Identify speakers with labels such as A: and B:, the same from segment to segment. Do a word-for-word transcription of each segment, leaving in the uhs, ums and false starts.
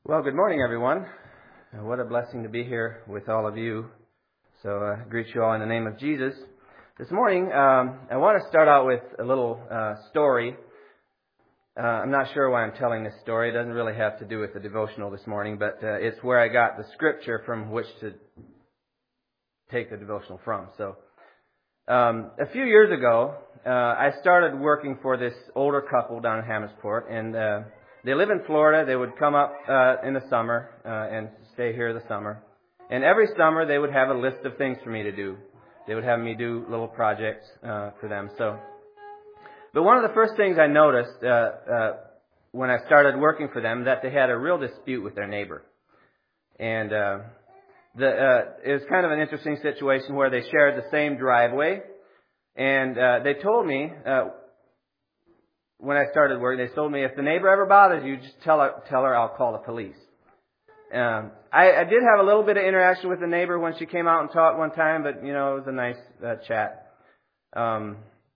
A: Well, good morning, everyone. Uh, what a blessing to be here with all of you. So uh, I greet you all in the name of Jesus. This morning, um, I want to start out with a little uh, story. Uh, I'm not sure why I'm telling this story. It doesn't really have to do with the devotional this morning, but uh, it's where I got the scripture from which to take the devotional from. So um, a few years ago, uh, I started working for this older couple down in Hammondsport, and uh, they live in Florida. They would come up uh, in the summer uh, and stay here the summer. And every summer they would have a list of things for me to do. They would have me do little projects uh, for them. So, but one of the first things I noticed uh, uh, when I started working for them, that they had a real dispute with their neighbor. And uh, the uh, it was kind of an interesting situation where they shared the same driveway. And uh, they told me, uh, when I started working, they told me, if the neighbor ever bothers you, just tell her, tell her I'll call the police. Um, I, I did have a little bit of interaction with the neighbor when she came out and talked one time, but, you know, it was a nice uh, chat. Um,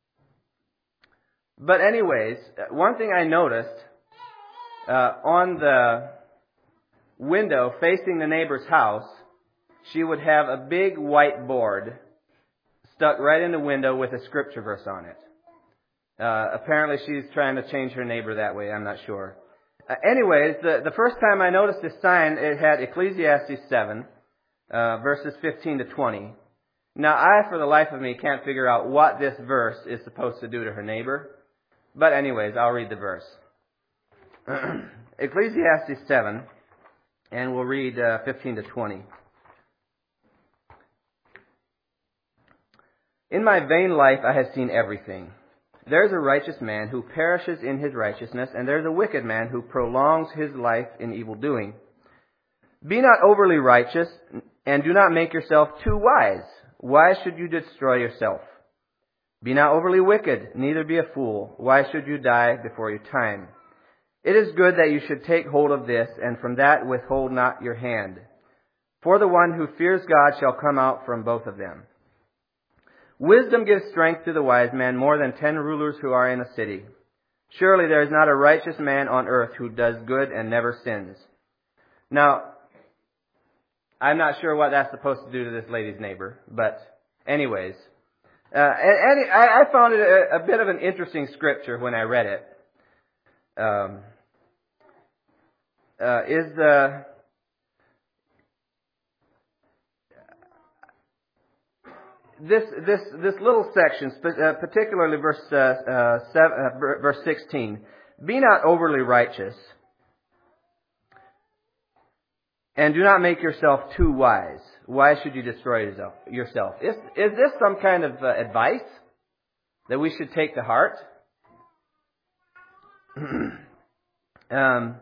A: but anyways, one thing I noticed uh, on the window facing the neighbor's house, she would have a big white board stuck right in the window with a scripture verse on it. Uh, apparently she's trying to change her neighbor that way. I'm not sure. Uh, anyways, the, the first time I noticed this sign, it had Ecclesiastes seven, uh, verses fifteen to twenty. Now, I, for the life of me, can't figure out what this verse is supposed to do to her neighbor. But anyways, I'll read the verse. Ecclesiastes seven, and we'll read uh, fifteen to twenty. In my vain life I have seen everything. There is a righteous man who perishes in his righteousness, and there is a wicked man who prolongs his life in evil doing. Be not overly righteous, and do not make yourself too wise. Why should you destroy yourself? Be not overly wicked, neither be a fool. Why should you die before your time? It is good that you should take hold of this, and from that withhold not your hand. For the one who fears God shall come out from both of them. Wisdom gives strength to the wise man more than ten rulers who are in a city. Surely there is not a righteous man on earth who does good and never sins. Now, I'm not sure what that's supposed to do to this lady's neighbor, but anyways. Uh, and, and I, I found it a, a bit of an interesting scripture when I read it. Um, uh, is the... This this this little section, uh, particularly verse uh, uh, seven, uh, verse sixteen, be not overly righteous, and do not make yourself too wise. Why should you destroy yourself? Is is this some kind of uh, advice that we should take to heart? um,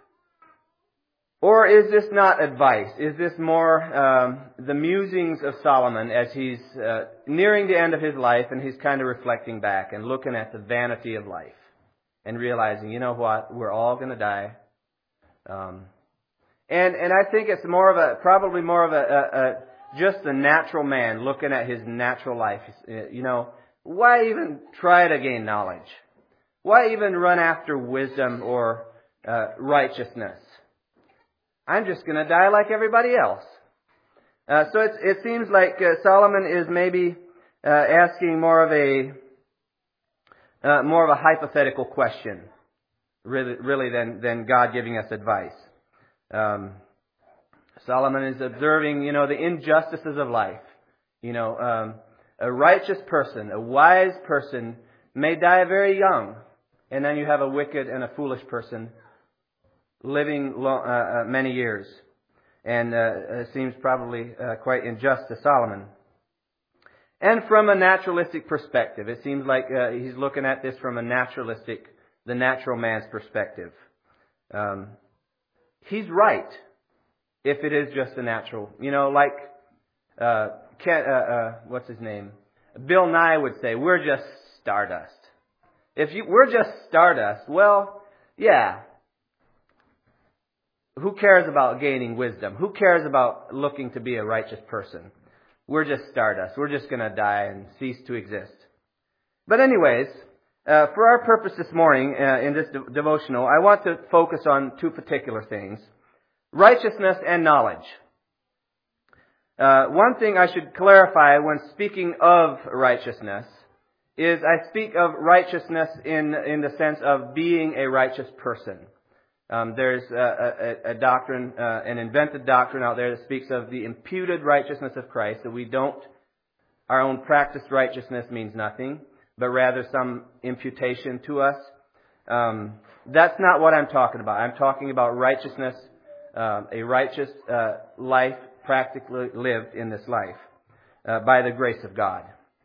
A: Or is this not advice? Is this more um, the musings of Solomon as he's uh, nearing the end of his life, and he's kind of reflecting back and looking at the vanity of life and realizing, you know what, we're all going to die. Um, and and I think it's more of a, probably more of a, a, a just a natural man looking at his natural life. You know, why even try to gain knowledge? Why even run after wisdom or uh, righteousness? I'm just going to die like everybody else. Uh, so it, it seems like uh, Solomon is maybe uh, asking more of a uh, more of a hypothetical question, really, really than than God giving us advice. Um, Solomon is observing, you know, the injustices of life. You know, um, a righteous person, a wise person, may die very young, and then you have a wicked and a foolish person living long, uh, uh, many years, and uh, it seems probably uh, quite unjust to Solomon. And from a naturalistic perspective, it seems like uh, he's looking at this from a naturalistic, the natural man's perspective. Um, he's right if it is just a natural, you know, like uh, Ken, uh, uh, what's his name? Bill Nye would say, "We're just stardust." If you, we're just stardust, well, yeah. Who cares about gaining wisdom? Who cares about looking to be a righteous person? We're just stardust. We're just going to die and cease to exist. But anyways, uh, for our purpose this morning uh, in this de- devotional, I want to focus on two particular things. Righteousness and knowledge. Uh, one thing I should clarify when speaking of righteousness is I speak of righteousness in, in the sense of being a righteous person. Um, there's a, a, a doctrine, uh, an invented doctrine out there that speaks of the imputed righteousness of Christ, that we don't, our own practiced righteousness means nothing, but rather some imputation to us. Um, that's not what I'm talking about. I'm talking about righteousness, uh, a righteous uh, life practically lived in this life uh, by the grace of God.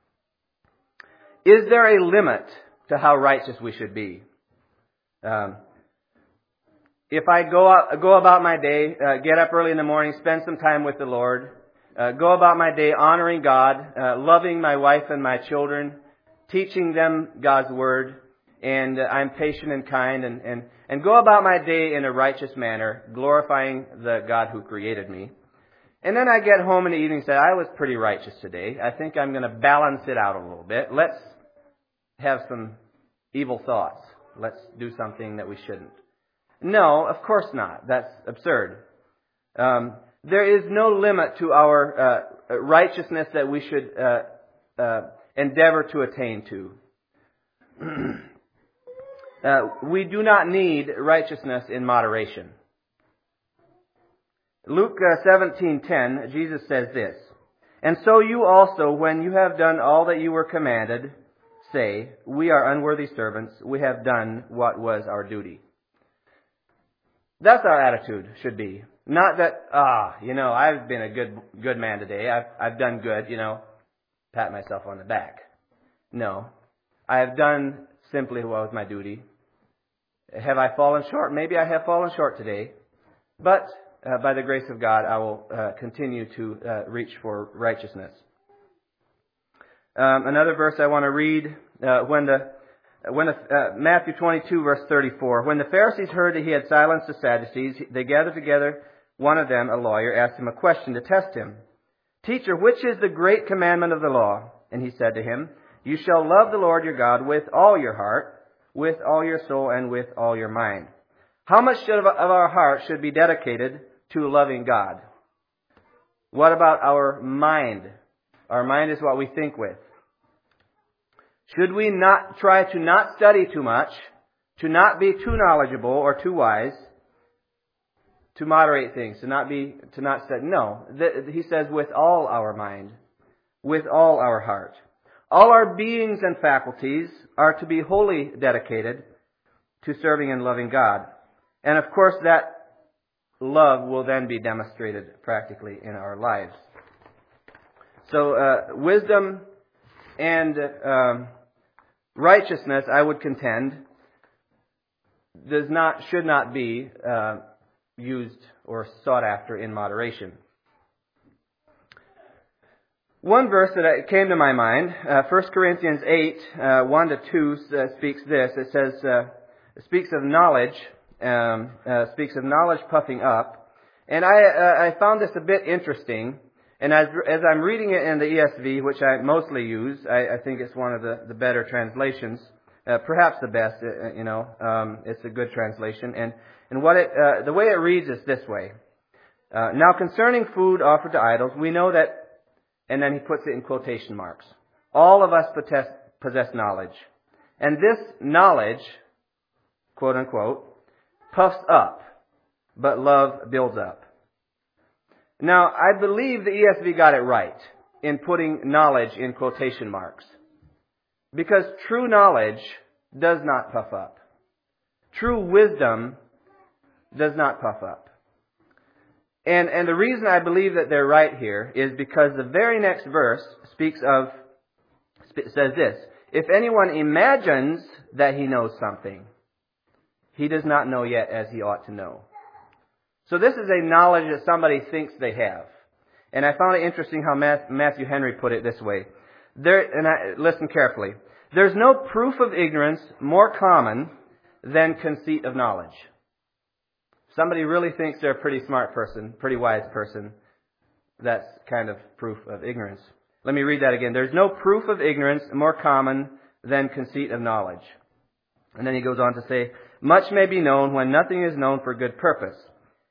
A: Is there a limit to how righteous we should be? Um, if I go out, go about my day, uh, get up early in the morning, spend some time with the Lord, uh, go about my day honoring God, uh, loving my wife and my children, teaching them God's Word, and uh, I'm patient and kind, and, and, and go about my day in a righteous manner, glorifying the God who created me. And then I get home in the evening and say, I was pretty righteous today. I think I'm going to balance it out a little bit. Let's have some evil thoughts. Let's do something that we shouldn't. No, of course not. That's absurd. Um, there is no limit to our uh, righteousness that we should uh, uh, endeavor to attain to. uh, we do not need righteousness in moderation. Luke uh, seventeen ten, Jesus says this, "And so you also, when you have done all that you were commanded, say, we are unworthy servants, we have done what was our duty." That's our attitude, should be. Not that, ah, you know, I've been a good good man today, I've, I've done good, you know, pat myself on the back. No. I have done simply what was my duty. Have I fallen short? Maybe I have fallen short today. But uh, by the grace of God, I will uh, continue to uh, reach for righteousness. Um, another verse I want to read, uh, when the When the, uh, Matthew twenty-two, verse thirty-four. When the Pharisees heard that he had silenced the Sadducees, they gathered together. One of them, a lawyer, asked him a question to test him. "Teacher, which is the great commandment of the law?" And he said to him, "You shall love the Lord your God with all your heart, with all your soul, and with all your mind." How much of our heart should be dedicated to loving God? What about our mind? Our mind is what we think with. Should we not try to not study too much, to not be too knowledgeable or too wise, to moderate things, to not be, to not study? No. He says with all our mind, with all our heart. All our beings and faculties are to be wholly dedicated to serving and loving God. And of course that love will then be demonstrated practically in our lives. So uh, wisdom and um, righteousness, I would contend, does not, should not be uh, used or sought after in moderation. One verse that came to my mind, uh, First Corinthians eight, uh, one to two, uh, speaks this. It says, uh, it speaks of knowledge, um, uh, speaks of knowledge puffing up. And I, uh, I found this a bit interesting. And as, as I'm reading it in the E S V, which I mostly use, I, I think it's one of the, the better translations, uh, perhaps the best, uh, you know, um, it's a good translation. And, and what it, uh, the way it reads is this way. Uh, "Now concerning food offered to idols, we know that," and then he puts it in quotation marks, "all of us possess, possess knowledge. And this knowledge," quote unquote, "puffs up, but love builds up." Now, I believe the E S V got it right in putting knowledge in quotation marks. Because true knowledge does not puff up. True wisdom does not puff up. And, and the reason I believe that they're right here is because the very next verse speaks of, says this, "If anyone imagines that he knows something, he does not know yet as he ought to know." So this is a knowledge that somebody thinks they have. And I found it interesting how Matthew Henry put it this way. There, and I, listen carefully. "There's no proof of ignorance more common than conceit of knowledge." Somebody really thinks they're a pretty smart person, pretty wise person. That's kind of proof of ignorance. Let me read that again. "There's no proof of ignorance more common than conceit of knowledge." And then he goes on to say, "Much may be known when nothing is known for good purpose.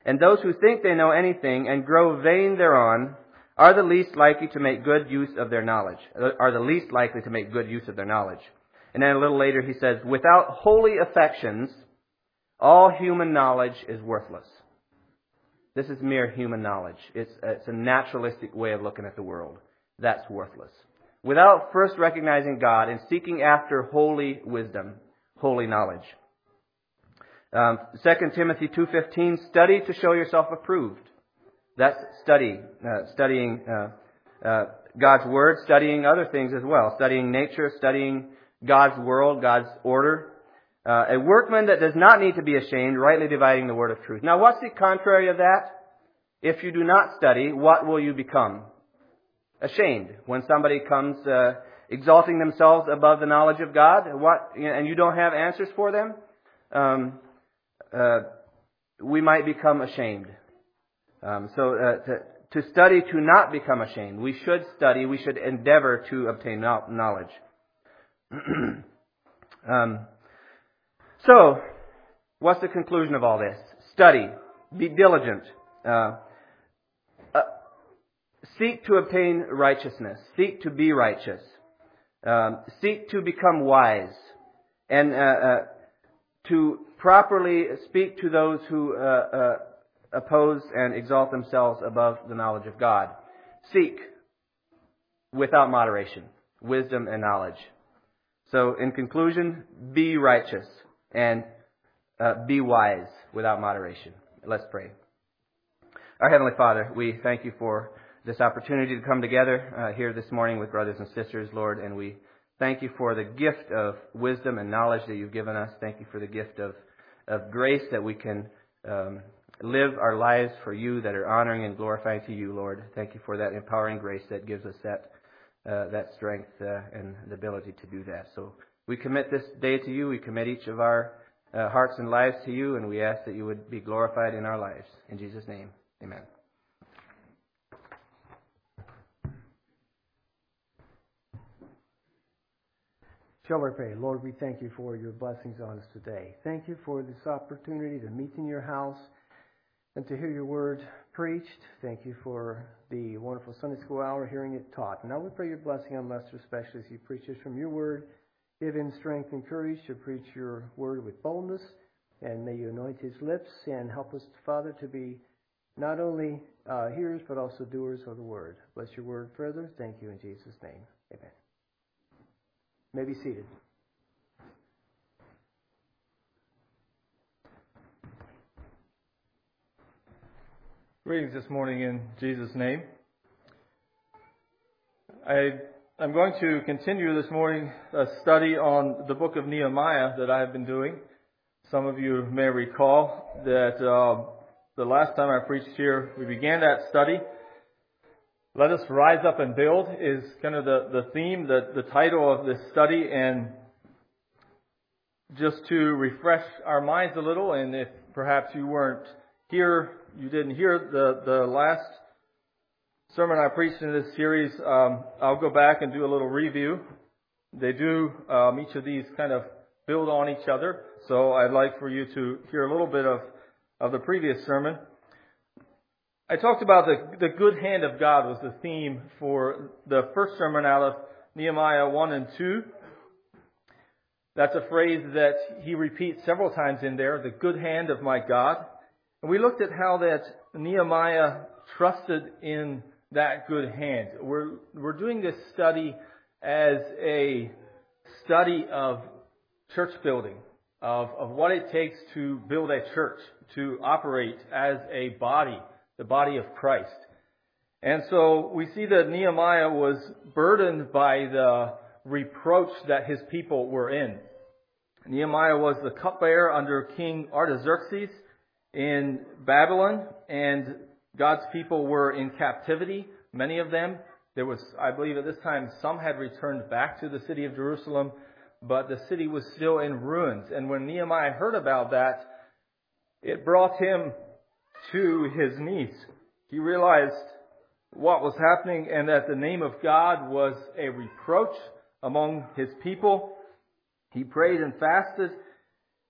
A: And those who think they know anything and grow vain thereon are the least likely to make good use of their knowledge, are the least likely to make good use of their knowledge. And then a little later he says, without holy affections, all human knowledge is worthless. This is mere human knowledge. It's, it's a naturalistic way of looking at the world. That's worthless. Without first recognizing God and seeking after holy wisdom, holy knowledge. Um, Second Timothy two fifteen, study to show yourself approved. That's study, uh, studying uh, uh, God's Word, studying other things as well. Studying nature, studying God's world, God's order. Uh, a workman that does not need to be ashamed, rightly dividing the word of truth. Now, what's the contrary of that? If you do not study, what will you become? Ashamed. When somebody comes uh, exalting themselves above the knowledge of God, what, and you don't have answers for them, um, uh, we might become ashamed. Um, so uh, to, to study to not become ashamed. We should study. We should endeavor to obtain knowledge. um, so, what's the conclusion of all this? Study. Be diligent. Uh, uh, seek to obtain righteousness. Seek to be righteous. Um, seek to become wise. And uh, uh, to properly speak to those who uh, uh, oppose and exalt themselves above the knowledge of God. Seek without moderation, wisdom and knowledge. So, in conclusion, be righteous and uh, be wise without moderation. Let's pray. Our Heavenly Father, we thank you for this opportunity to come together uh, here this morning with brothers and sisters, Lord, and we thank you for the gift of wisdom and knowledge that you've given us. Thank you for the gift of, of grace that we can um, live our lives for you, that are honoring and glorifying to you, Lord. Thank you for that empowering grace that gives us that uh, that strength uh, and the ability to do that. So we commit this day to you. We commit each of our uh, hearts and lives to you, and we ask that you would be glorified in our lives. In Jesus' name, amen.
B: Shall we pray? Lord, we thank you for your blessings on us today. Thank you for this opportunity to meet in your house and to hear your word preached. Thank you for the wonderful Sunday school hour, hearing it taught. And now we pray your blessing on Lester, especially as he preaches from your word. Give him strength and courage to preach your word with boldness. And may you anoint his lips and help us, Father, to be not only uh, hearers but also doers of the word. Bless your word further. Thank you in Jesus' name. Amen. You may be seated.
C: Greetings this morning in Jesus' name. I, I'm going to continue this morning a study on the book of Nehemiah that I have been doing. Some of you may recall that uh, the last time I preached here, we began that study. Let us rise up and build is kind of the, the theme, the, the title of this study. And just to refresh our minds a little, and if perhaps you weren't here, you didn't hear the, the last sermon I preached in this series, um, I'll go back and do a little review. They do, um, each of these kind of build on each other. So I'd like for you to hear a little bit of, of the previous sermon. I talked about the, the good hand of God was the theme for the first sermon out of Nehemiah one and two. That's a phrase that he repeats several times in there, the good hand of my God. And we looked at how that Nehemiah trusted in that good hand. We're, we're doing this study as a study of church building, of, of what it takes to build a church, to operate as a body, the body of Christ. And so we see that Nehemiah was burdened by the reproach that his people were in. Nehemiah was the cupbearer under King Artaxerxes in Babylon, and God's people were in captivity, many of them. There was, I believe at this time, some had returned back to the city of Jerusalem, but the city was still in ruins. And when Nehemiah heard about that, it brought him to his knees. He realized what was happening and that the name of God was a reproach among his people. He prayed and fasted,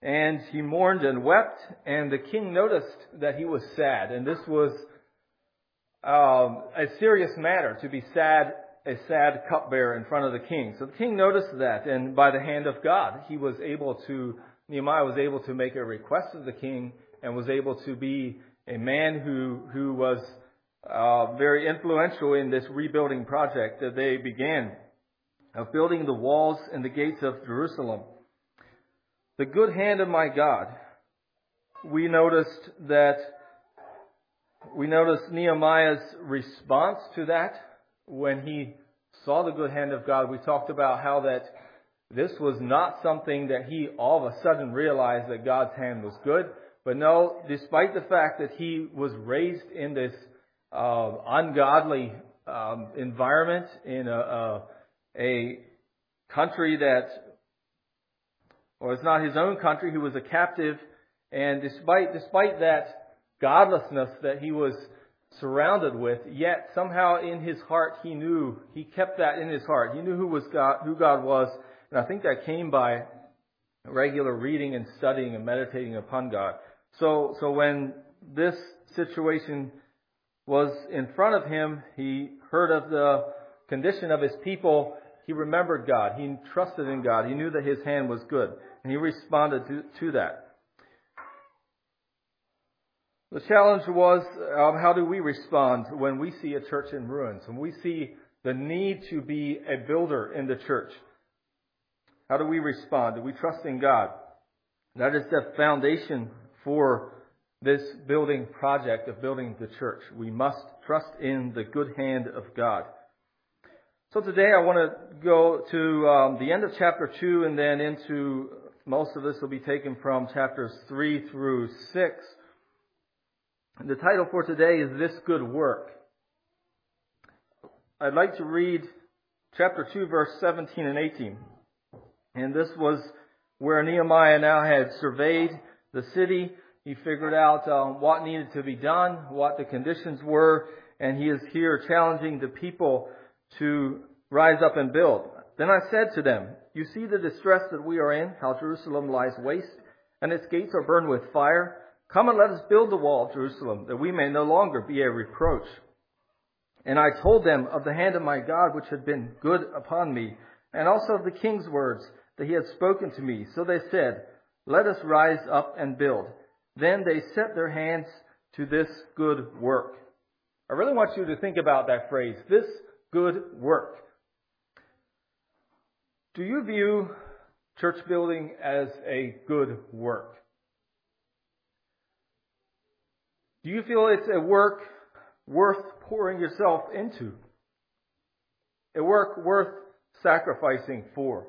C: and he mourned and wept, and the king noticed that he was sad. And this was um, a serious matter, to be sad, a sad cupbearer in front of the king. So the king noticed that, and by the hand of God, he was able to, Nehemiah was able to make a request of the king, and was able to be a man who, who was uh, very influential in this rebuilding project that they began of building the walls and the gates of Jerusalem. The good hand of my God. We noticed that, we noticed Nehemiah's response to that when he saw the good hand of God. We talked about how that this was not something that he all of a sudden realized that God's hand was good. But no, despite the fact that he was raised in this uh, ungodly um, environment, in a, a, a country that, well, it's not his own country, he was a captive, and despite despite that godlessness that he was surrounded with, yet somehow in his heart he knew, he kept that in his heart. He knew who was God, who God was, and I think that came by regular reading and studying and meditating upon God. So, so when this situation was in front of him, he heard of the condition of his people. He remembered God. He trusted in God. He knew that his hand was good, and he responded to, to that. The challenge was, um, how do we respond when we see a church in ruins, when we see the need to be a builder in the church? How do we respond? Do we trust in God? That is the foundation for this building project of building the church. We must trust in the good hand of God. So today I want to go to um, the end of chapter two, and then into, most of this will be taken from chapters three through six. And the title for today is This Good Work. I'd like to read chapter two, verse seventeen and eighteen. And this was where Nehemiah now had surveyed the city. He figured out um, what needed to be done, what the conditions were, and he is here challenging the people to rise up and build. Then I said to them, you see the distress that we are in, how Jerusalem lies waste, and its gates are burned with fire. Come and let us build the wall of Jerusalem, that we may no longer be a reproach. And I told them of the hand of my God, which had been good upon me, and also of the king's words that he had spoken to me. So they said, let us rise up and build. Then they set their hands to this good work. I really want you to think about that phrase, this good work. Do you view church building as a good work? Do you feel it's a work worth pouring yourself into? A work worth sacrificing for?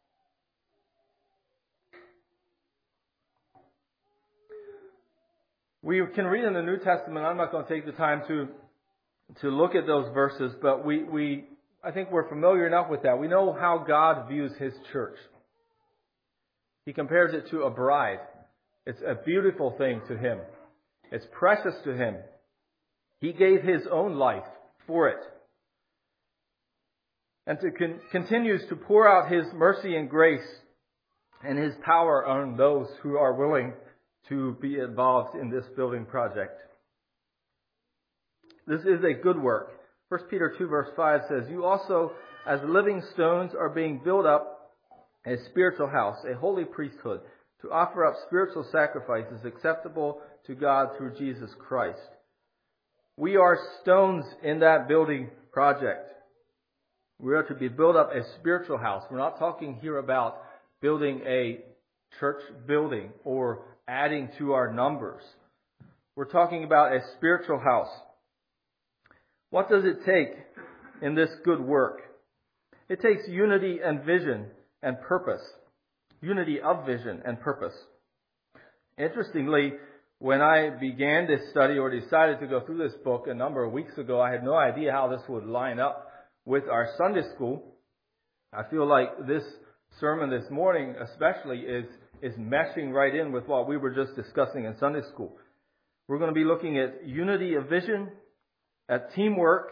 C: We can read in the New Testament. I'm not going to take the time to to look at those verses, but we, we I think we're familiar enough with that. We know how God views His church. He compares it to a bride. It's a beautiful thing to Him. It's precious to Him. He gave His own life for it. And to con- continues to pour out His mercy and grace and His power on those who are willing to be involved in this building project. This is a good work. First Peter two verse five says, you also, as living stones, are being built up a spiritual house, a holy priesthood, to offer up spiritual sacrifices acceptable to God through Jesus Christ. We are stones in that building project. We are to be built up a spiritual house. We're not talking here about building a church building or adding to our numbers. We're talking about a spiritual house. What does it take in this good work? It takes unity and vision and purpose. Unity of vision and purpose. Interestingly, when I began this study or decided to go through this book a number of weeks ago, I had no idea how this would line up with our Sunday school. I feel like this sermon this morning especially is is meshing right in with what we were just discussing in Sunday school. We're going to be looking at unity of vision, at teamwork.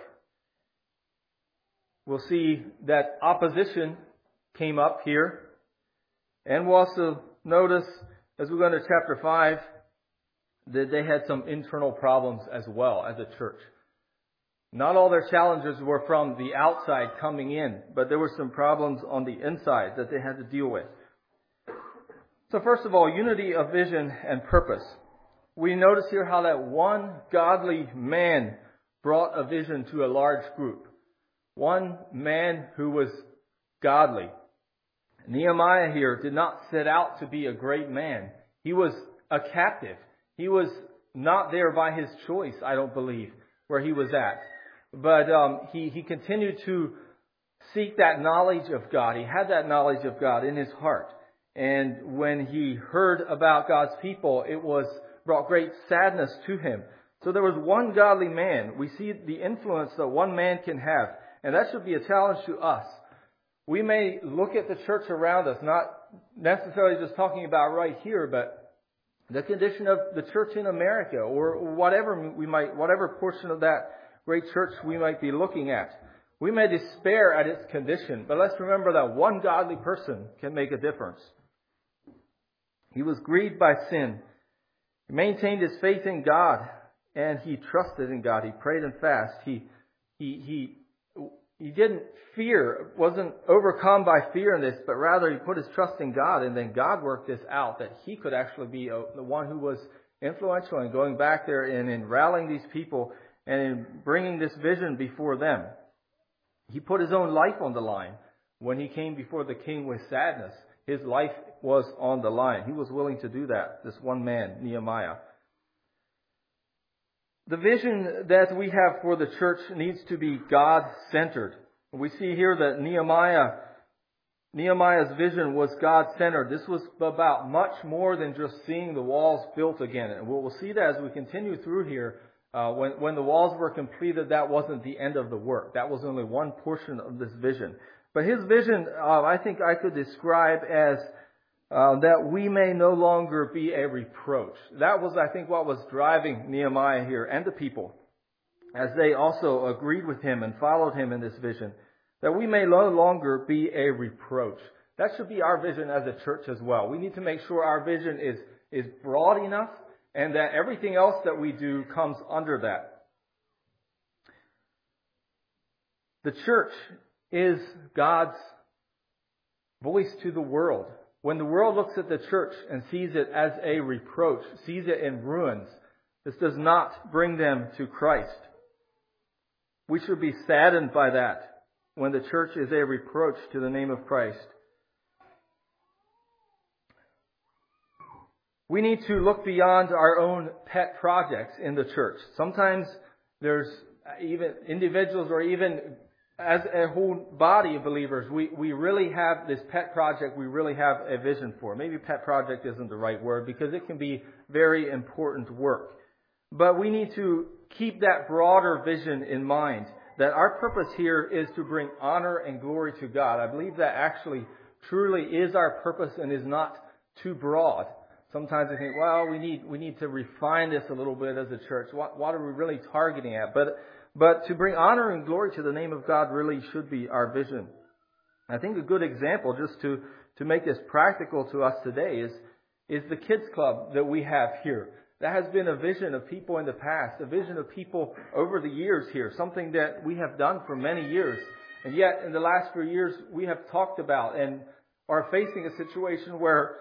C: We'll see that opposition came up here. And we'll also notice as we go into chapter five, that they had some internal problems as well as a church. Not all their challenges were from the outside coming in, but there were some problems on the inside that they had to deal with. So first of all, unity of vision and purpose. We notice here how that one godly man brought a vision to a large group. One man who was godly. Nehemiah here did not set out to be a great man. He was a captive. He was not there by his choice, I don't believe, where he was at. But um, he, he continued to seek that knowledge of God. He had that knowledge of God in his heart. And when he heard about God's people, it was brought great sadness to him. So there was one godly man. We see the influence that one man can have. And that should be a challenge to us. We may look at the church around us, not necessarily just talking about right here, but the condition of the church in America, or whatever we might, whatever portion of that great church we might be looking at. We may despair at its condition, but let's remember that one godly person can make a difference. He was grieved by sin. He maintained his faith in God, and he trusted in God. He prayed and fasted. He, he, he, he didn't fear, wasn't overcome by fear in this, but rather he put his trust in God, and then God worked this out, that he could actually be a, the one who was influential in going back there and in rallying these people and in bringing this vision before them. He put his own life on the line when he came before the king with sadness. His life was on the line. He was willing to do that, this one man, Nehemiah. The vision that we have for the church needs to be God-centered. We see here that Nehemiah, Nehemiah's vision was God-centered. This was about much more than just seeing the walls built again. And we'll see that as we continue through here. Uh, when, when the walls were completed, that wasn't the end of the work. That was only one portion of this vision. But his vision, uh, I think I could describe as uh, that we may no longer be a reproach. That was, I think, what was driving Nehemiah here and the people, as they also agreed with him and followed him in this vision, that we may no longer be a reproach. That should be our vision as a church as well. We need to make sure our vision is, is broad enough, and that everything else that we do comes under that. The church is God's voice to the world. When the world looks at the church and sees it as a reproach, sees it in ruins, this does not bring them to Christ. We should be saddened by that when the church is a reproach to the name of Christ. We need to look beyond our own pet projects in the church. Sometimes there's even individuals or even as a whole body of believers, we, we really have this pet project we really have a vision for. Maybe pet project isn't the right word because it can be very important work. But we need to keep that broader vision in mind, that our purpose here is to bring honor and glory to God. I believe that actually truly is our purpose and is not too broad. Sometimes I think, well, we need we need to refine this a little bit as a church. What, what are we really targeting at? But but to bring honor and glory to the name of God really should be our vision. I think a good example, just to, to make this practical to us today, is, is the kids club that we have here. That has been a vision of people in the past, a vision of people over the years here, something that we have done for many years. And yet, in the last few years, we have talked about and are facing a situation where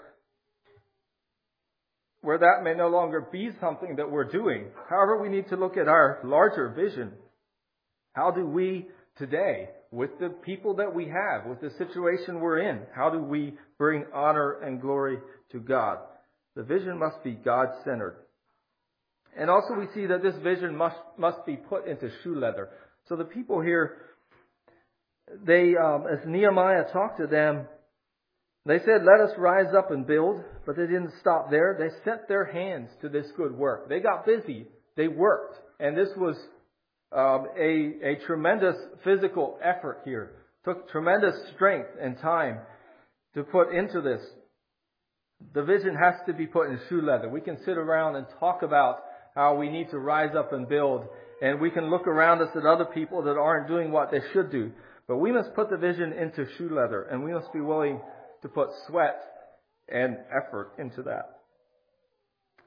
C: where that may no longer be something that we're doing. However, we need to look at our larger vision. How do we today, with the people that we have, with the situation we're in, how do we bring honor and glory to God? The vision must be God-centered. And also we see that this vision must must be put into shoe leather. So the people here, they, um, as Nehemiah talked to them, they said, let us rise up and build, but they didn't stop there. They set their hands to this good work. They got busy. They worked. And this was um, a, a tremendous physical effort here. Took tremendous strength and time to put into this. The vision has to be put in shoe leather. We can sit around and talk about how we need to rise up and build, and we can look around us at other people that aren't doing what they should do. But we must put the vision into shoe leather, and we must be willing to put sweat and effort into that.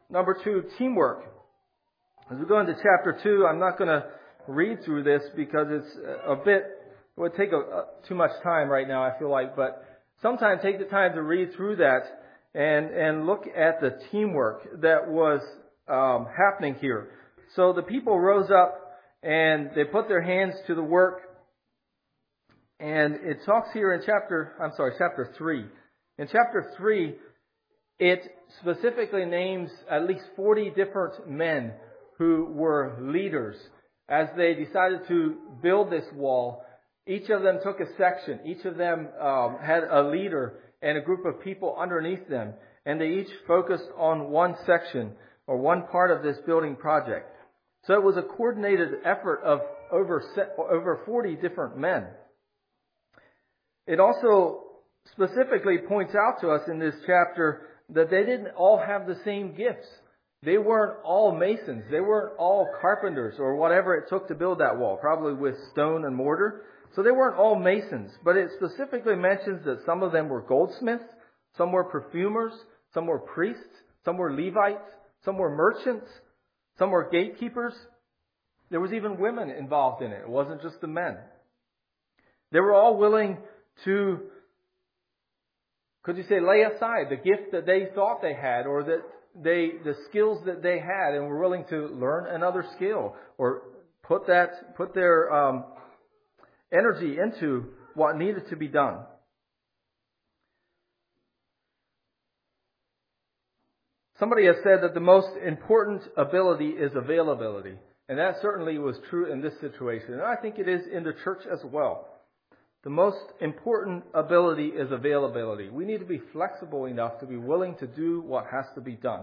C: Number two, teamwork. As we go into chapter two, I'm not going to read through this because it's a bit, it would take a, a, too much time right now, I feel like, but sometime take the time to read through that and, and look at the teamwork that was um, happening here. So the people rose up and they put their hands to the work. And it talks here in chapter, I'm sorry, chapter three. In chapter three, it specifically names at least forty different men who were leaders. As they decided to build this wall, each of them took a section. Each of them um, had a leader and a group of people underneath them. And they each focused on one section or one part of this building project. So it was a coordinated effort of over over forty different men. It also specifically points out to us in this chapter that they didn't all have the same gifts. They weren't all masons. They weren't all carpenters or whatever it took to build that wall, probably with stone and mortar. So they weren't all masons. But it specifically mentions that some of them were goldsmiths, some were perfumers, some were priests, some were Levites, some were merchants, some were gatekeepers. There was even women involved in it. It wasn't just the men. They were all willing to, could you say, lay aside the gift that they thought they had or that they, the skills that they had, and were willing to learn another skill or put that, put their um, energy into what needed to be done. Somebody has said that the most important ability is availability. And that certainly was true in this situation. And I think it is in the church as well. The most important ability is availability. We need to be flexible enough to be willing to do what has to be done.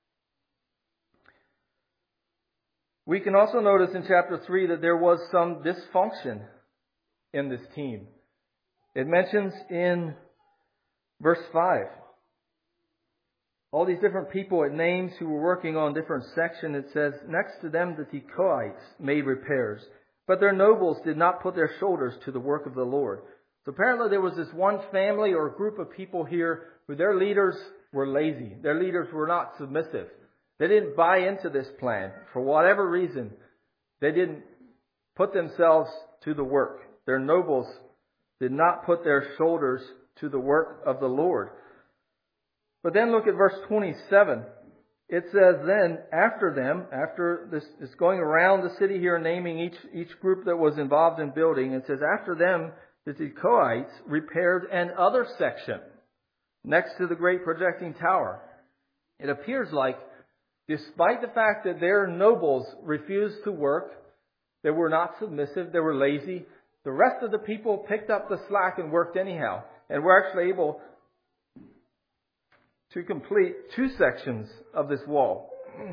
C: We can also notice in chapter three that there was some dysfunction in this team. It mentions in verse five. All these different people, it names who were working on different sections. It says, next to them the Tekoites made repairs, but their nobles did not put their shoulders to the work of the Lord. So apparently there was this one family or group of people here who their leaders were lazy. Their leaders were not submissive. They didn't buy into this plan. For whatever reason, they didn't put themselves to the work. Their nobles did not put their shoulders to the work of the Lord. But then look at verse twenty-seven. It says then, after them, after this is going around the city here, naming each, each group that was involved in building, it says, after them, the Tekoites repaired an other section next to the great projecting tower. It appears like, despite the fact that their nobles refused to work, they were not submissive, they were lazy, the rest of the people picked up the slack and worked anyhow, and were actually able to complete two sections of this wall.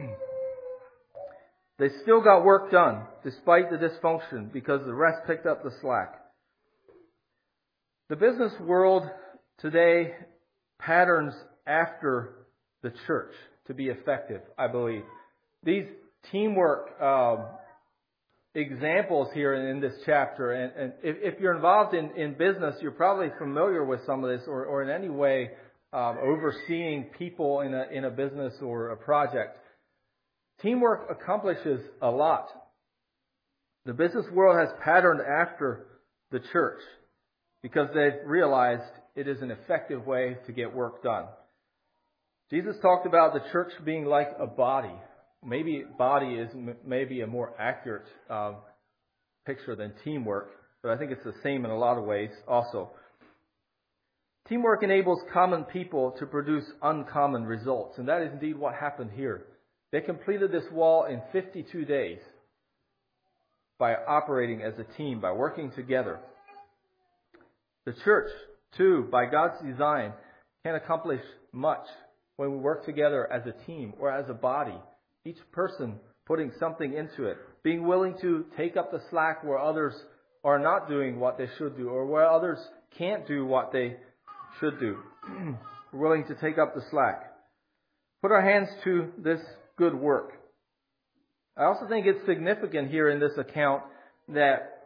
C: They still got work done, despite the dysfunction, because the rest picked up the slack. The business world today patterns after the church to be effective, I believe. These teamwork um, examples here in, in this chapter, and, and if, if you're involved in, in business, you're probably familiar with some of this, or, or in any way Um, overseeing people in a in a business or a project. Teamwork accomplishes a lot. The business world has patterned after the church because they've realized it is an effective way to get work done. Jesus talked about the church being like a body. Maybe body is m- maybe a more accurate uh, picture than teamwork, but I think it's the same in a lot of ways also. Teamwork enables common people to produce uncommon results, and that is indeed what happened here. They completed this wall in fifty-two days by operating as a team, by working together. The church, too, by God's design, can accomplish much when we work together as a team or as a body, each person putting something into it, being willing to take up the slack where others are not doing what they should do, or where others can't do what they should do. We're willing to take up the slack. Put our hands to this good work. I also think it's significant here in this account that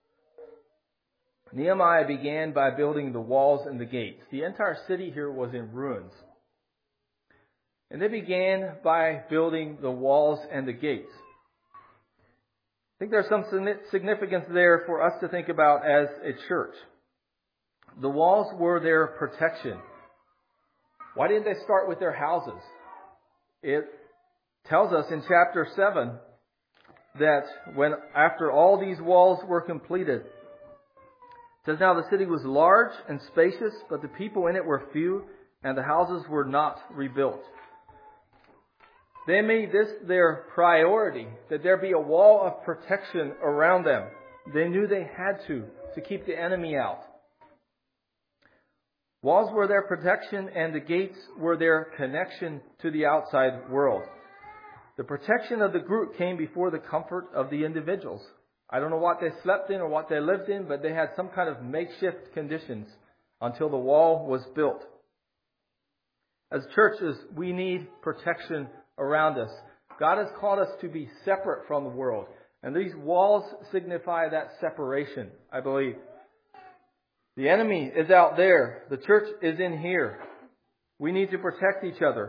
C: Nehemiah began by building the walls and the gates. The entire city here was in ruins. And they began by building the walls and the gates. I think there's some significance there for us to think about as a church. The walls were their protection. Why didn't they start with their houses? It tells us in chapter seven that when after all these walls were completed, it says, now the city was large and spacious, but the people in it were few, and the houses were not rebuilt. They made this their priority, that there be a wall of protection around them. They knew they had to, to keep the enemy out. Walls were their protection, and the gates were their connection to the outside world. The protection of the group came before the comfort of the individuals. I don't know what they slept in or what they lived in, but they had some kind of makeshift conditions until the wall was built. As churches, we need protection around us. God has called us to be separate from the world. And these walls signify that separation, I believe. The enemy is out there. The church is in here. We need to protect each other.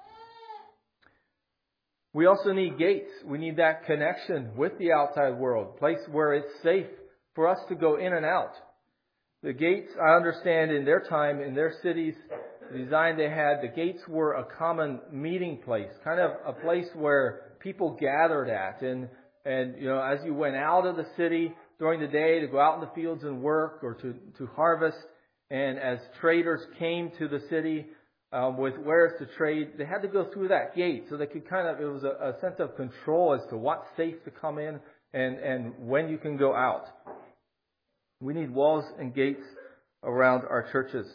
C: We also need gates. We need that connection with the outside world, a place where it's safe for us to go in and out. The gates, I understand in their time, in their cities, the design they had, the gates were a common meeting place, kind of a place where people gathered at. And, and you know, as you went out of the city during the day to go out in the fields and work or to, to harvest, and as traders came to the city um, with wares to trade, they had to go through that gate so they could kind of, it was a, a sense of control as to what's safe to come in and, and when you can go out. We need walls and gates around our churches.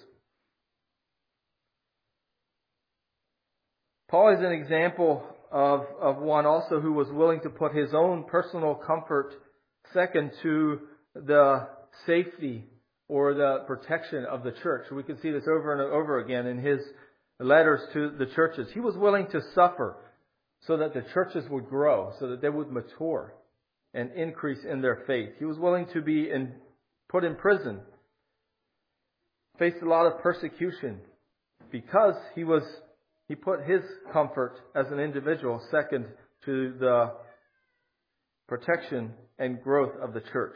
C: Paul is an example of, of one also who was willing to put his own personal comfort second to the safety or the protection of the church. We can see this over and over again in his letters to the churches. He was willing to suffer so that the churches would grow, so that they would mature and increase in their faith. He was willing to be in, put in prison, faced a lot of persecution because he was He put his comfort as an individual second to the protection and growth of the church.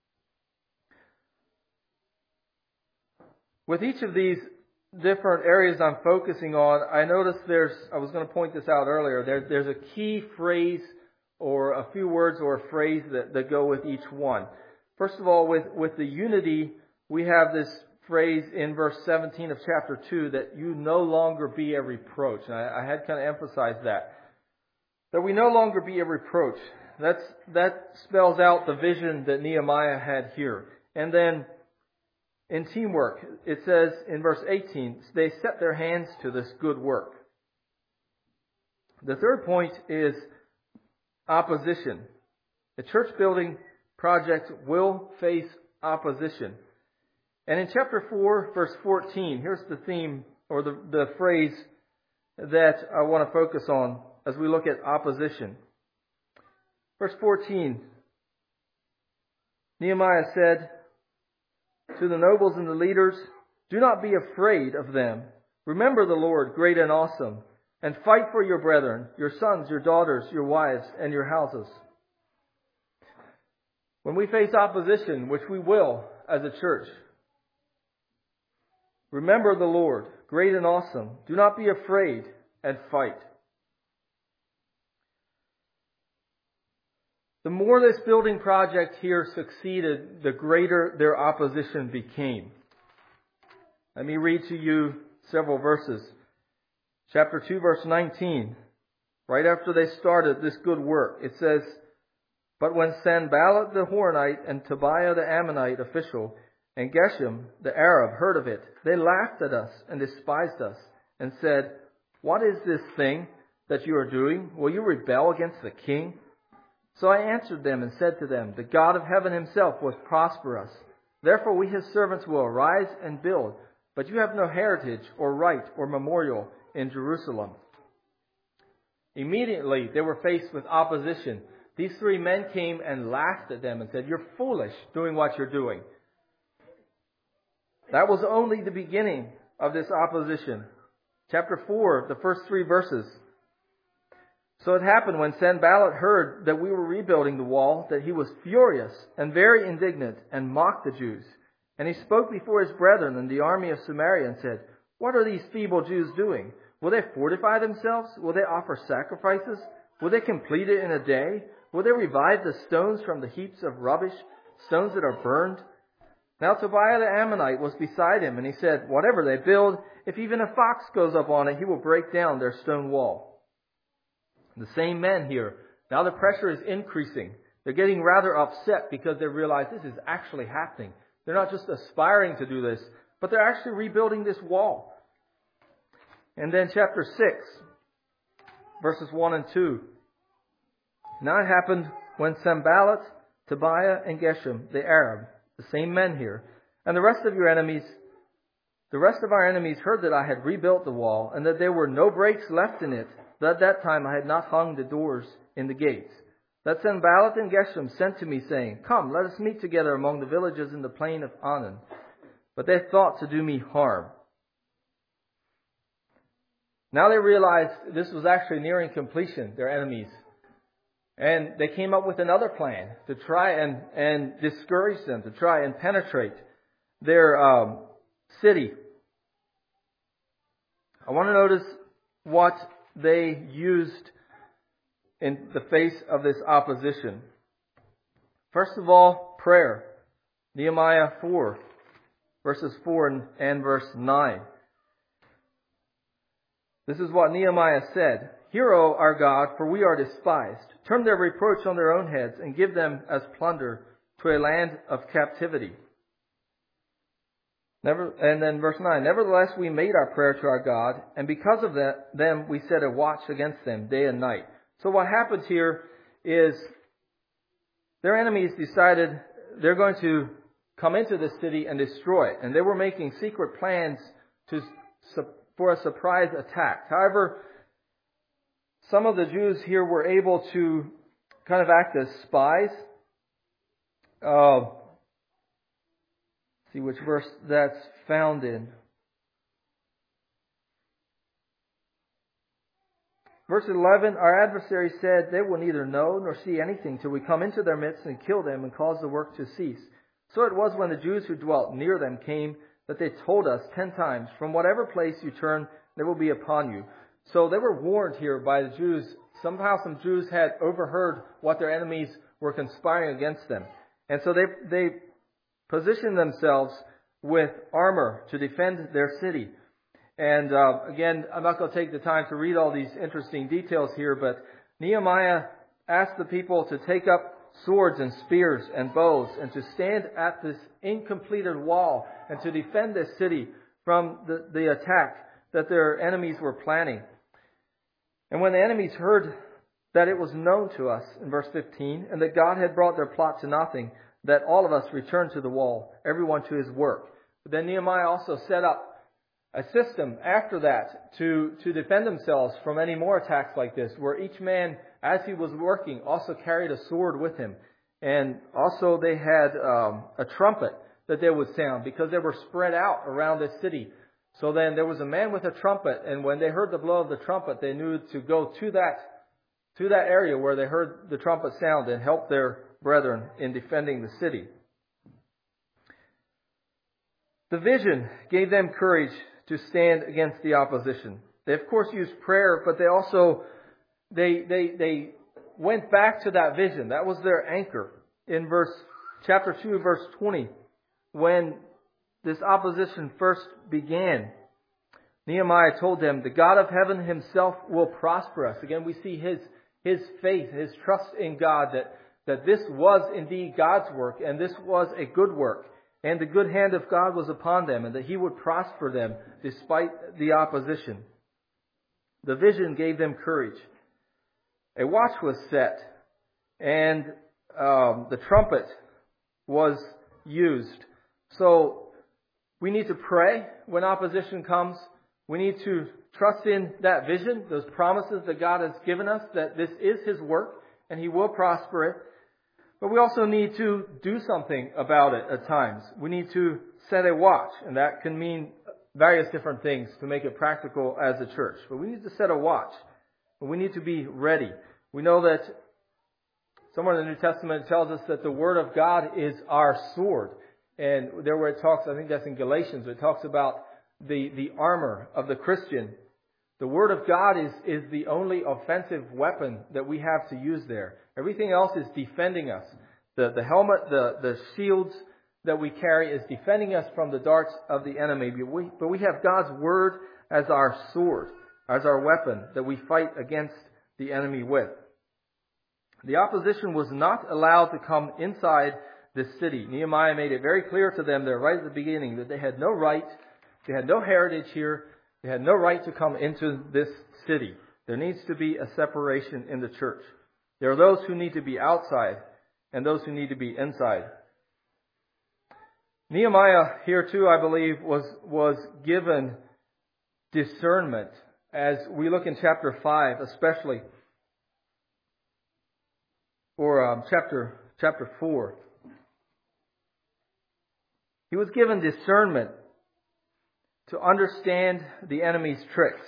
C: With each of these different areas I'm focusing on, I noticed there's, I was going to point this out earlier, there, there's a key phrase or a few words or a phrase that, that go with each one. First of all, with, with the unity, we have this phrase in verse seventeen of chapter two, that you no longer be a reproach. And I, I had kind of emphasized that. That we no longer be a reproach. That's, that spells out the vision that Nehemiah had here. And then in teamwork, it says in verse eighteen, they set their hands to this good work. The third point is opposition. The church building project will face opposition. And in chapter four, verse fourteen, here's the theme or the, the phrase that I want to focus on as we look at opposition. Verse fourteen, Nehemiah said to the nobles and the leaders, do not be afraid of them. Remember the Lord, great and awesome, and fight for your brethren, your sons, your daughters, your wives, and your houses. When we face opposition, which we will as a church, remember the Lord, great and awesome. Do not be afraid and fight. The more this building project here succeeded, the greater their opposition became. Let me read to you several verses. Chapter two, verse nineteen. Right after they started this good work, it says, but when Sanballat the Horonite and Tobiah the Ammonite official and Geshem, the Arab, heard of it, they laughed at us and despised us and said, what is this thing that you are doing? Will you rebel against the king? So I answered them and said to them, the God of heaven himself will prosper us. Therefore we his servants will arise and build, but you have no heritage or right or memorial in Jerusalem. Immediately they were faced with opposition. These three men came and laughed at them and said, you're foolish doing what you're doing. That was only the beginning of this opposition. chapter four, the first three verses. So it happened when Sanballat heard that we were rebuilding the wall, that he was furious and very indignant and mocked the Jews. And he spoke before his brethren in the army of Samaria and said, "What are these feeble Jews doing? Will they fortify themselves? Will they offer sacrifices? Will they complete it in a day? Will they revive the stones from the heaps of rubbish, stones that are burned?" Now Tobiah the Ammonite was beside him, and he said, "Whatever they build, if even a fox goes up on it, he will break down their stone wall." The same men here, now the pressure is increasing. They're getting rather upset because they realize this is actually happening. They're not just aspiring to do this, but they're actually rebuilding this wall. And then chapter six, verses one and two. Now it happened when Sanballat, Tobiah, and Geshem, the Arab, the same men here, and the rest of your enemies, the rest of our enemies heard that I had rebuilt the wall, and that there were no breaks left in it, that at that time I had not hung the doors in the gates. That Sanballat and Geshem sent to me, saying, "Come, let us meet together among the villages in the plain of Anan." But they thought to do me harm. Now they realized this was actually nearing completion, their enemies. And they came up with another plan to try and, and discourage them, to try and penetrate their um, city. I want to notice what they used in the face of this opposition. First of all, prayer. Nehemiah four, verses four and, and verse nine. This is what Nehemiah said. "Hear, O our God, for we are despised. Turn their reproach on their own heads and give them as plunder to a land of captivity." Never, and then verse nine, "Nevertheless we made our prayer to our God, and because of that, them we set a watch against them day and night." So what happens here is their enemies decided they're going to come into the city and destroy it. And they were making secret plans to for a surprise attack. However, some of the Jews here were able to kind of act as spies. Uh, see which verse that's found in. Verse eleven, "Our adversary said, they will neither know nor see anything till we come into their midst and kill them and cause the work to cease. So it was when the Jews who dwelt near them came that they told us ten times, from whatever place you turn, they will be upon you." So they were warned here by the Jews. Somehow some Jews had overheard what their enemies were conspiring against them. And so they, they positioned themselves with armor to defend their city. And uh, again, I'm not going to take the time to read all these interesting details here, but Nehemiah asked the people to take up swords and spears and bows and to stand at this incompleted wall and to defend this city from the, the attack that their enemies were planning. And when the enemies heard that it was known to us, in verse fifteen, and that God had brought their plot to nothing, that all of us returned to the wall, everyone to his work. But then Nehemiah also set up a system after that to, to defend themselves from any more attacks like this, where each man, as he was working, also carried a sword with him. And also they had um, a trumpet that they would sound because they were spread out around the city. So then there was a man with a trumpet, and when they heard the blow of the trumpet, they knew to go to that to that area where they heard the trumpet sound and help their brethren in defending the city. The vision gave them courage to stand against the opposition. They of course used prayer, but they also they they they went back to that vision. That was their anchor. In verse chapter two, verse twenty, when this opposition first began, Nehemiah told them, "The God of heaven himself will prosper us." Again, we see his his faith, his trust in God, that, that this was indeed God's work, and this was a good work, and the good hand of God was upon them, and that he would prosper them despite the opposition. The vision gave them courage. A watch was set, and um, the trumpet was used. So we need to pray when opposition comes. We need to trust in that vision, those promises that God has given us, that this is his work and he will prosper it. But we also need to do something about it at times. We need to set a watch, and that can mean various different things to make it practical as a church. But we need to set a watch. We need to be ready. We know that somewhere in the New Testament tells us that the Word of God is our sword. And there where it talks, I think that's in Galatians, it talks about the, the armor of the Christian. The Word of God is, is the only offensive weapon that we have to use there. Everything else is defending us. The, the helmet, the, the shields that we carry is defending us from the darts of the enemy. But we, but we have God's Word as our sword, as our weapon that we fight against the enemy with. The opposition was not allowed to come inside this city. Nehemiah made it very clear to them there right at the beginning that they had no right, they had no heritage here, they had no right to come into this city. There needs to be a separation in the church. There are those who need to be outside and those who need to be inside. Nehemiah here too, I believe, was, was given discernment as we look in chapter five especially, or um, chapter chapter four. He was given discernment to understand the enemy's tricks.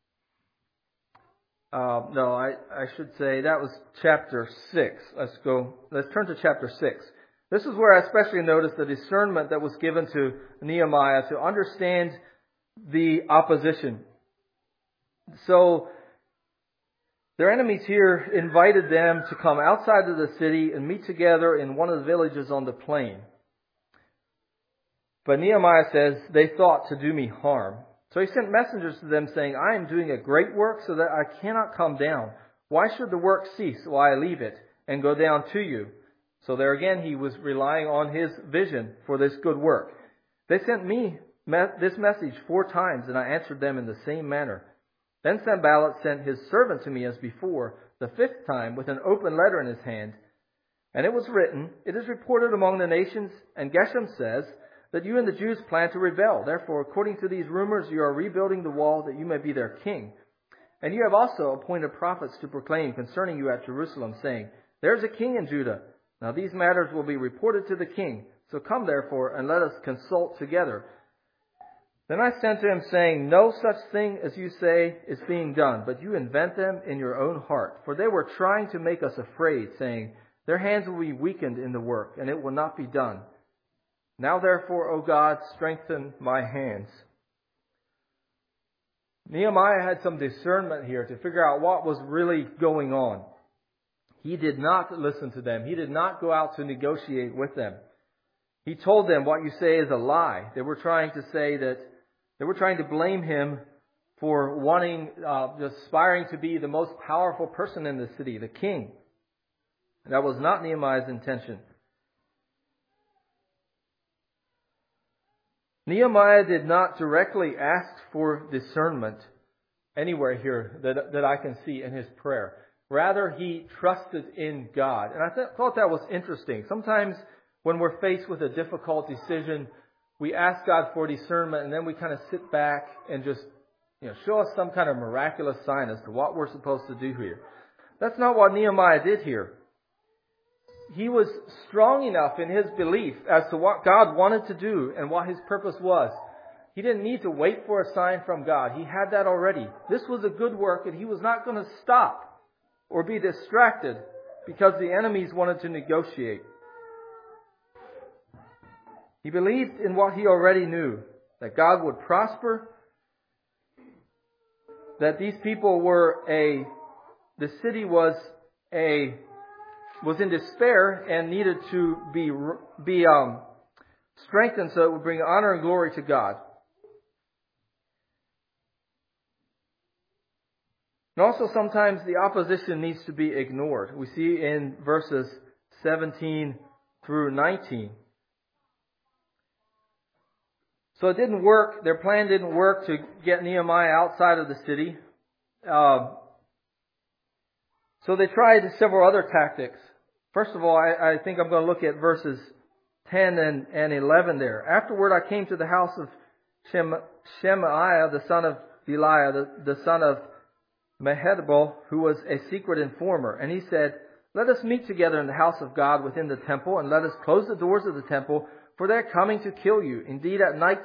C: Uh, no, I, I should say that was chapter six. Let's go. Let's turn to chapter six. This is where I especially noticed the discernment that was given to Nehemiah to understand the opposition. So, their enemies here invited them to come outside of the city and meet together in one of the villages on the plain. But Nehemiah says, they thought to do me harm. So he sent messengers to them saying, I am doing a great work so that I cannot come down. Why should the work cease while I leave it and go down to you? So there again, he was relying on his vision for this good work. They sent me this message four times, and I answered them in the same manner. Then Sanballat sent his servant to me as before, the fifth time, with an open letter in his hand. And it was written, it is reported among the nations, and Geshem says, that you and the Jews plan to rebel. Therefore, according to these rumors, you are rebuilding the wall that you may be their king. And you have also appointed prophets to proclaim concerning you at Jerusalem, saying, there is a king in Judah. Now these matters will be reported to the king. So come therefore, and let us consult together. Then I sent to him, saying, no such thing as you say is being done, but you invent them in your own heart. For they were trying to make us afraid, saying, their hands will be weakened in the work, and it will not be done. Now therefore, O God, strengthen my hands. Nehemiah had some discernment here to figure out what was really going on. He did not listen to them. He did not go out to negotiate with them. He told them, what you say is a lie. They were trying to say that, they were trying to blame him for wanting, uh, aspiring to be the most powerful person in the city, the king. That was not Nehemiah's intention. Nehemiah did not directly ask for discernment anywhere here that, that I can see in his prayer. Rather, he trusted in God. And I th- thought that was interesting. Sometimes when we're faced with a difficult decision, we ask God for discernment and then we kind of sit back and just, you know, show us some kind of miraculous sign as to what we're supposed to do here. That's not what Nehemiah did here. He was strong enough in his belief as to what God wanted to do and what his purpose was. He didn't need to wait for a sign from God. He had that already. This was a good work, and he was not going to stop or be distracted because the enemies wanted to negotiate. He believed in what he already knew, that God would prosper, that these people were a, the city was a, was in despair and needed to be be um, strengthened so it would bring honor and glory to God. And also sometimes the opposition needs to be ignored. We see in verses seventeen through nineteen. So it didn't work. Their plan didn't work to get Nehemiah outside of the city. Uh, so they tried several other tactics. First of all, I, I think I'm going to look at verses ten and, and eleven there. Afterward, I came to the house of Shem, Shemaiah, the son of Deliah, the, the son of Mehetabel, who was a secret informer. And he said, let us meet together in the house of God within the temple, and let us close the doors of the temple, for they are coming to kill you. Indeed, at night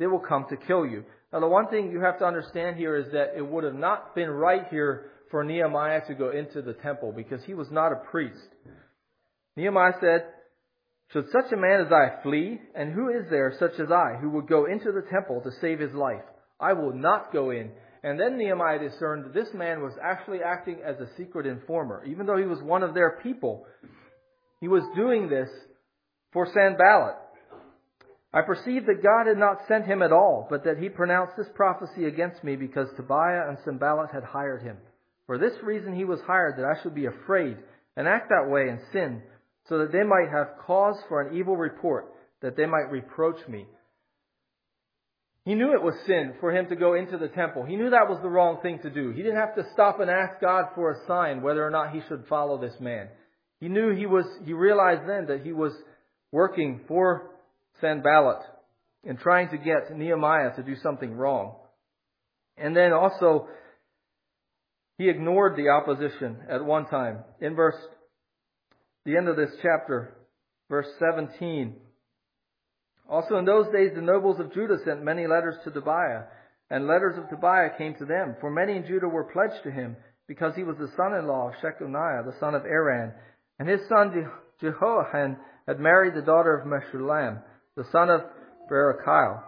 C: they will come to kill you. Now, the one thing you have to understand here is that it would have not been right here for Nehemiah to go into the temple because he was not a priest. Nehemiah said, "Should such a man as I flee? And who is there such as I who would go into the temple to save his life? I will not go in." And then Nehemiah discerned that this man was actually acting as a secret informer. Even though he was one of their people, he was doing this for Sanballat. "I perceived that God had not sent him at all, but that he pronounced this prophecy against me because Tobiah and Sanballat had hired him. For this reason he was hired, that I should be afraid and act that way and sin, so that they might have cause for an evil report, that they might reproach me." He knew it was sin for him to go into the temple. He knew that was the wrong thing to do. He didn't have to stop and ask God for a sign whether or not he should follow this man. He knew he was, he realized then that he was working for Sanballat and trying to get Nehemiah to do something wrong. And then also, he ignored the opposition at one time. In verse, the end of this chapter, verse seventeen. "Also in those days the nobles of Judah sent many letters to Tobiah, and letters of Tobiah came to them, for many in Judah were pledged to him, because he was the son-in-law of Shechaniah, the son of Aran, and his son Jehohanan had married the daughter of Meshullam, the son of Berechiah."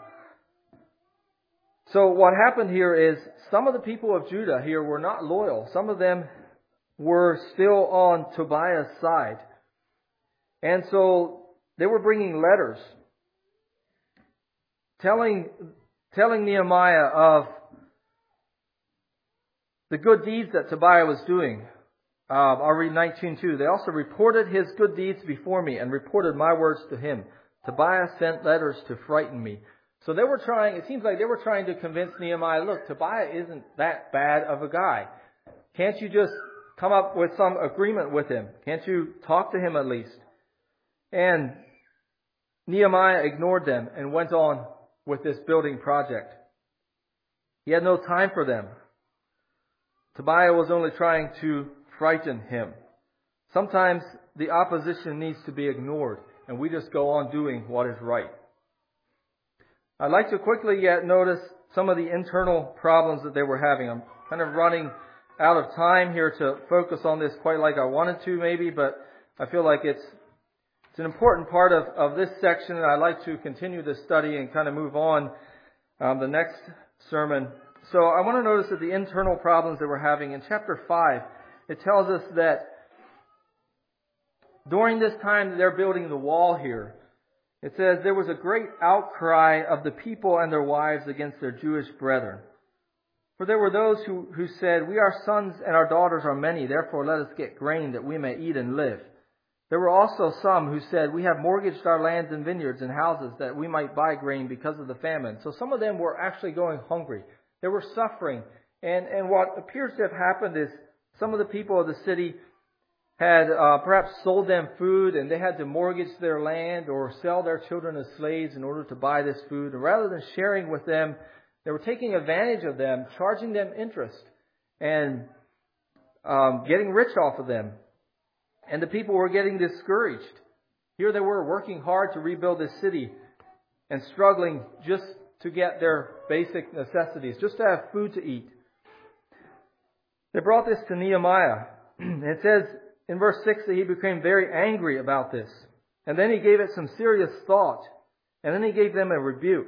C: So what happened here is some of the people of Judah here were not loyal. Some of them were still on Tobiah's side. And so they were bringing letters telling, telling Nehemiah of the good deeds that Tobiah was doing. Uh, I'll read nineteen two. "They also reported his good deeds before me and reported my words to him. Tobiah sent letters to frighten me." So they were trying, it seems like they were trying to convince Nehemiah, look, Tobiah isn't that bad of a guy. Can't you just come up with some agreement with him? Can't you talk to him at least? And Nehemiah ignored them and went on with this building project. He had no time for them. Tobiah was only trying to frighten him. Sometimes the opposition needs to be ignored, and we just go on doing what is right. I'd like to quickly yet notice some of the internal problems that they were having. I'm kind of running out of time here to focus on this quite like I wanted to maybe, but I feel like it's it's an important part of, of this section, and I'd like to continue this study and kind of move on um, the next sermon. So I want to notice that the internal problems that we're having in chapter five, it tells us that during this time that they're building the wall here, it says, "There was a great outcry of the people and their wives against their Jewish brethren. For there were those who, who said, 'We, our sons and our daughters are many, therefore let us get grain that we may eat and live.' There were also some who said, 'We have mortgaged our lands and vineyards and houses that we might buy grain because of the famine.'" So some of them were actually going hungry. They were suffering. And, and what appears to have happened is some of the people of the city had uh, perhaps sold them food, and they had to mortgage their land or sell their children as slaves in order to buy this food. And rather than sharing with them, they were taking advantage of them, charging them interest, and um, getting rich off of them. And the people were getting discouraged. Here they were working hard to rebuild this city and struggling just to get their basic necessities, just to have food to eat. They brought this to Nehemiah. It says in verse six that he became very angry about this. And then he gave it some serious thought. And then he gave them a rebuke.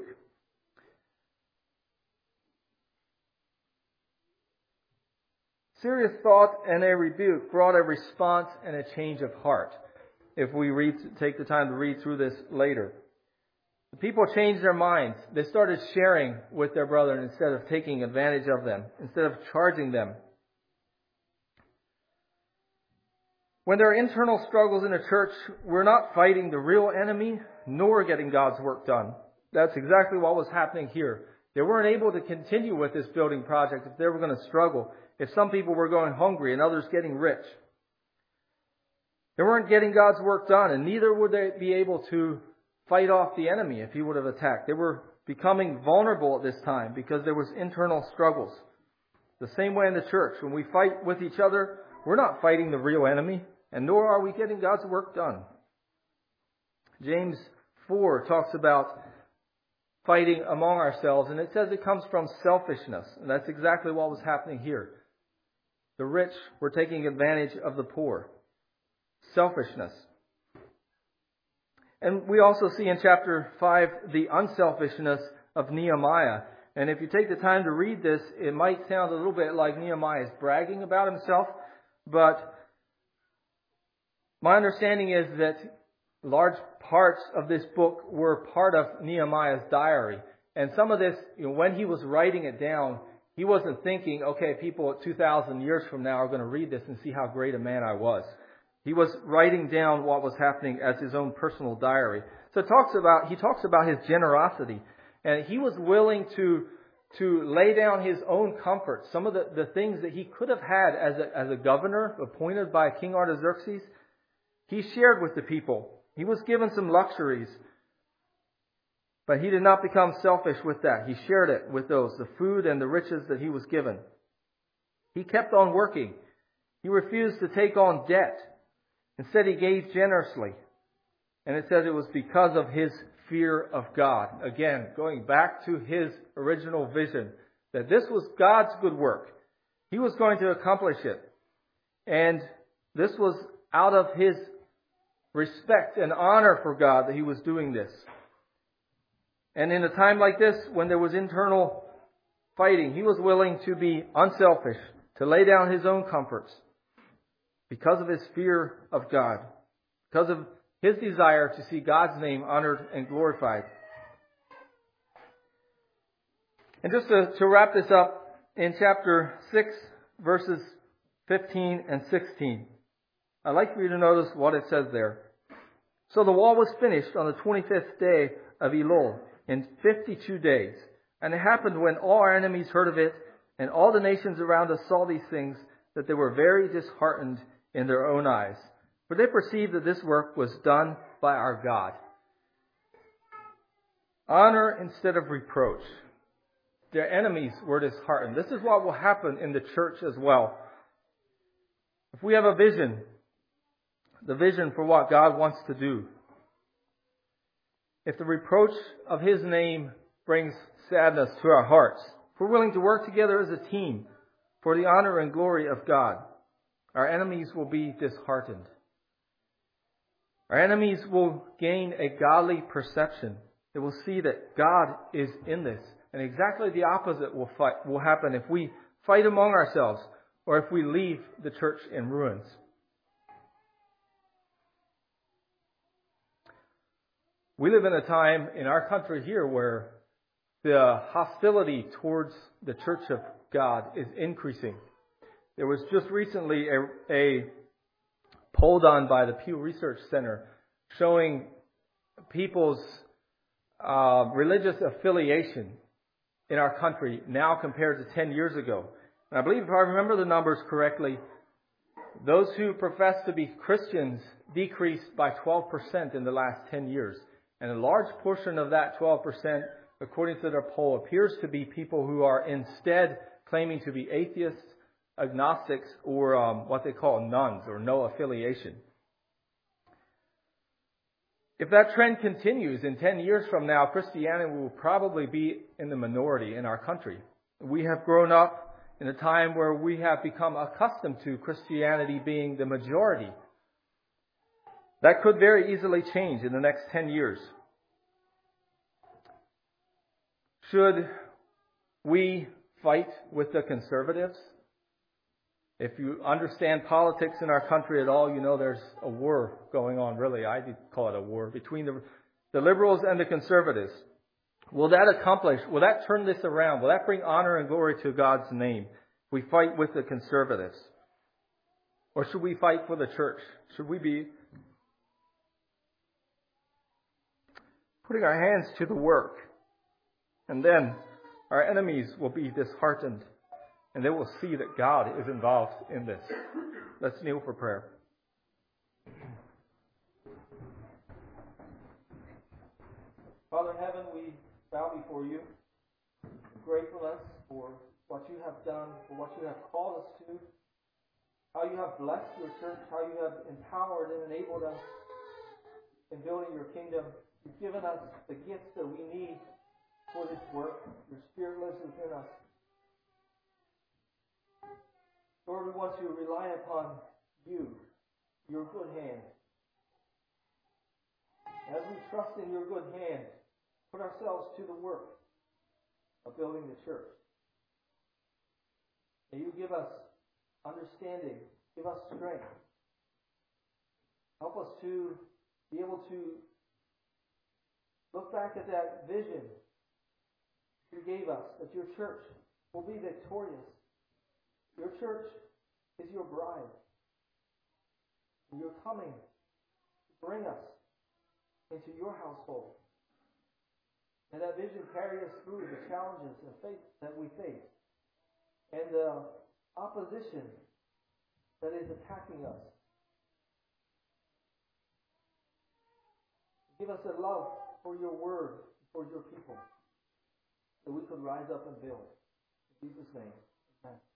C: Serious thought and a rebuke brought a response and a change of heart. If we read, take the time to read through this later. The people changed their minds. They started sharing with their brethren instead of taking advantage of them, instead of charging them. When there are internal struggles in a church, we're not fighting the real enemy, nor getting God's work done. That's exactly what was happening here. They weren't able to continue with this building project if they were going to struggle, if some people were going hungry and others getting rich. They weren't getting God's work done, and neither would they be able to fight off the enemy if he would have attacked. They were becoming vulnerable at this time because there was internal struggles. The same way in the church. When we fight with each other, we're not fighting the real enemy, and nor are we getting God's work done. James four talks about fighting among ourselves. And it says it comes from selfishness. And that's exactly what was happening here. The rich were taking advantage of the poor. Selfishness. And we also see in chapter five the unselfishness of Nehemiah. And if you take the time to read this, it might sound a little bit like Nehemiah is bragging about himself. But my understanding is that large parts of this book were part of Nehemiah's diary. And some of this, you know, when he was writing it down, he wasn't thinking, okay, people two thousand years from now are going to read this and see how great a man I was. He was writing down what was happening as his own personal diary. So it talks about, he talks about his generosity. And he was willing to, to lay down his own comfort. Some of the, the things that he could have had as a, as a governor appointed by King Artaxerxes, he shared with the people. He was given some luxuries. But he did not become selfish with that. He shared it with those, the food and the riches that he was given. He kept on working. He refused to take on debt. Instead, he gave generously. And it says it was because of his fear of God. Again, going back to his original vision, that this was God's good work. He was going to accomplish it. And this was out of his respect and honor for God that he was doing this. And in a time like this, when there was internal fighting, he was willing to be unselfish, to lay down his own comforts because of his fear of God, because of his desire to see God's name honored and glorified. And just to, to wrap this up, in chapter six, verses fifteen and sixteen, I'd like for you to notice what it says there. So the wall was finished on the twenty-fifth day of Elul, in fifty-two days. And it happened when all our enemies heard of it, and all the nations around us saw these things, that they were very disheartened in their own eyes. For they perceived that this work was done by our God. Honor instead of reproach. Their enemies were disheartened. This is what will happen in the church as well. If we have a vision, the vision for what God wants to do, if the reproach of His name brings sadness to our hearts, if we're willing to work together as a team for the honor and glory of God, our enemies will be disheartened. Our enemies will gain a godly perception. They will see that God is in this. And exactly the opposite will fight, will happen if we fight among ourselves or if we leave the church in ruins. We live in a time in our country here where the hostility towards the Church of God is increasing. There was just recently a, a poll done by the Pew Research Center showing people's uh, religious affiliation in our country now compared to ten years ago. And I believe, if I remember the numbers correctly, those who profess to be Christians decreased by twelve percent in the last ten years. And a large portion of that twelve percent, according to their poll, appears to be people who are instead claiming to be atheists, agnostics, or um, what they call nuns, or no affiliation. If that trend continues, in ten years from now, Christianity will probably be in the minority in our country. We have grown up in a time where we have become accustomed to Christianity being the majority. That could very easily change in the next ten years. Should we fight with the conservatives? If you understand politics in our country at all, you know there's a war going on, really. I call it a war between the, the liberals and the conservatives. Will that accomplish, will that turn this around? Will that bring honor and glory to God's name? If we fight with the conservatives? Or should we fight for the church? Should we be putting our hands to the work? And then our enemies will be disheartened. And they will see that God is involved in this. Let's kneel for prayer. Father in heaven, we bow before you, gratefulness for what you have done, for what you have called us to, how you have blessed your church, how you have empowered and enabled us in building your kingdom. You've given us the gifts that we need
B: for this work. Your Spirit lives within us. Lord, we want to rely upon you, your good hand. As we trust in your good hand, put ourselves to the work of building the church. May you give us understanding, give us strength. Help us to be able to look back at that vision you gave us, that your church will be victorious. Your church is your bride. And you're coming to bring us into your household. And that vision carry us through the challenges and faith that we face and the opposition that is attacking us. Give us a love for your word, for your people, that we could rise up and build. In Jesus' name, amen.